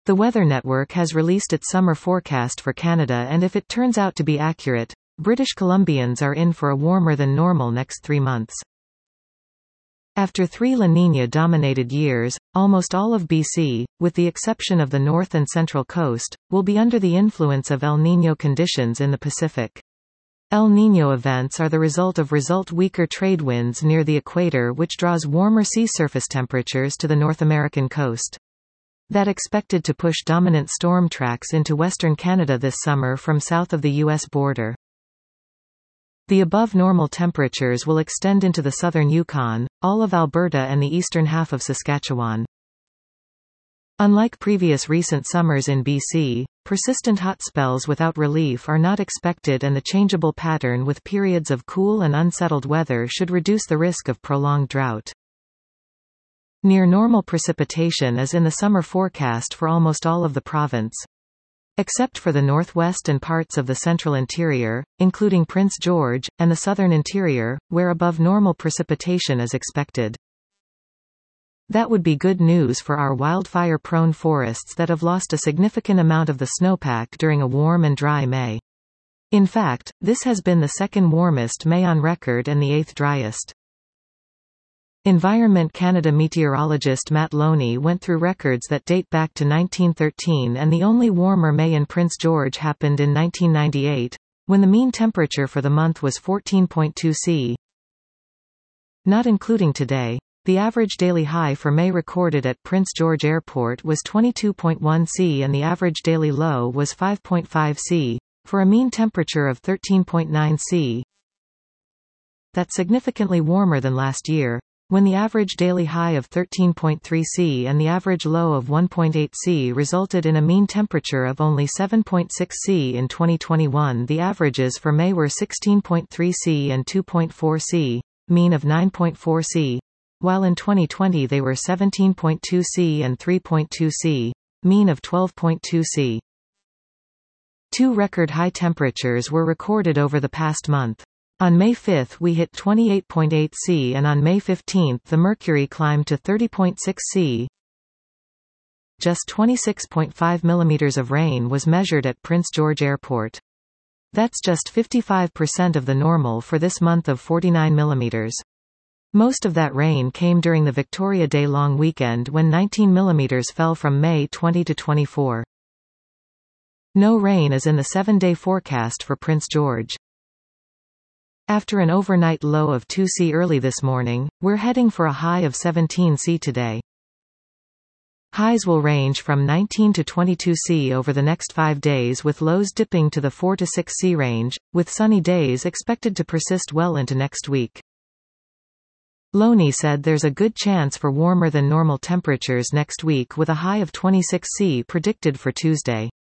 The Weather Network has released its summer forecast for Canada, and if it turns out to be accurate, British Columbians are in for a warmer than normal next 3 months. After 3 La Niña-dominated years, almost all of BC, with the exception of the north and central coast, will be under the influence of El Niño conditions in the Pacific. El Niño events are the result of weaker trade winds near the equator, which draws warmer sea surface temperatures to the North American coast. That expected to push dominant storm tracks into western Canada this summer from south of the U.S. border. The above-normal temperatures will extend into the southern Yukon, all of Alberta and the eastern half of Saskatchewan. Unlike previous recent summers in BC, persistent hot spells without relief are not expected, and the changeable pattern with periods of cool and unsettled weather should reduce the risk of prolonged drought. Near normal precipitation is in the summer forecast for almost all of the province. Except for the northwest and parts of the central interior, including Prince George, and the southern interior, where above-normal precipitation is expected. That would be good news for our wildfire-prone forests that have lost a significant amount of the snowpack during a warm and dry May. In fact, this has been the second warmest May on record and the 8th driest. Environment Canada meteorologist Matt Loney went through records that date back to 1913, and the only warmer May in Prince George happened in 1998, when the mean temperature for the month was 14.2 C. Not including today, the average daily high for May recorded at Prince George Airport was 22.1 C and the average daily low was 5.5 C, for a mean temperature of 13.9 C. That's significantly warmer than last year, when the average daily high of 13.3 C and the average low of 1.8 C resulted in a mean temperature of only 7.6 C. In 2021, the averages for May were 16.3 C and 2.4 C, mean of 9.4 C, while in 2020 they were 17.2 C and 3.2 C, mean of 12.2 C. 2 record high temperatures were recorded over the past month. On May 5 we hit 28.8 C, and on May 15 the mercury climbed to 30.6 C. Just 26.5 mm of rain was measured at Prince George Airport. That's just 55% of the normal for this month of 49 mm. Most of that rain came during the Victoria Day long weekend, when 19 mm fell from May 20 to 24. No rain is in the 7-day forecast for Prince George. After an overnight low of 2 C early this morning, we're heading for a high of 17 C today. Highs will range from 19 to 22 C over the next 5 days, with lows dipping to the 4 to 6 C range, with sunny days expected to persist well into next week. Loney said there's a good chance for warmer than normal temperatures next week, with a high of 26 C predicted for Tuesday.